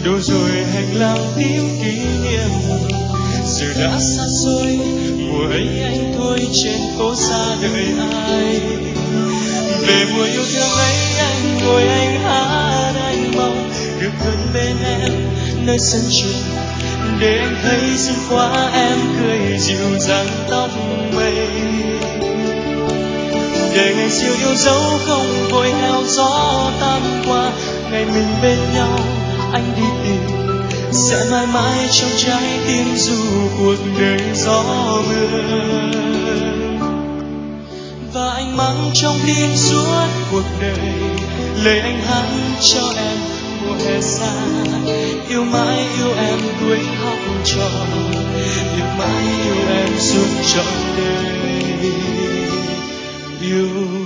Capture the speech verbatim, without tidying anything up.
đâu rồi hành lang tím kỷ niệm giờ đã xa xôi, mùa ấy anh thôi trên phố xa đợi ai. Về mùa yêu thương ấy anh ngồi anh hát, anh mong được gần bên em nơi sân trường, để anh thấy dưng quá em cười dịu dàng tóc mây. Để ngày xưa yêu dấu không vội theo gió tan qua, ngày mình bên nhau anh đi tìm sẽ mãi mãi trong trái tim dù cuộc đời gió mưa. Và anh mang trong tim suốt cuộc đời lời anh hát cho em mùa hè xa. Yêu mãi yêu em tuổi học trò, yêu mãi yêu em suốt trọn đời. Yêu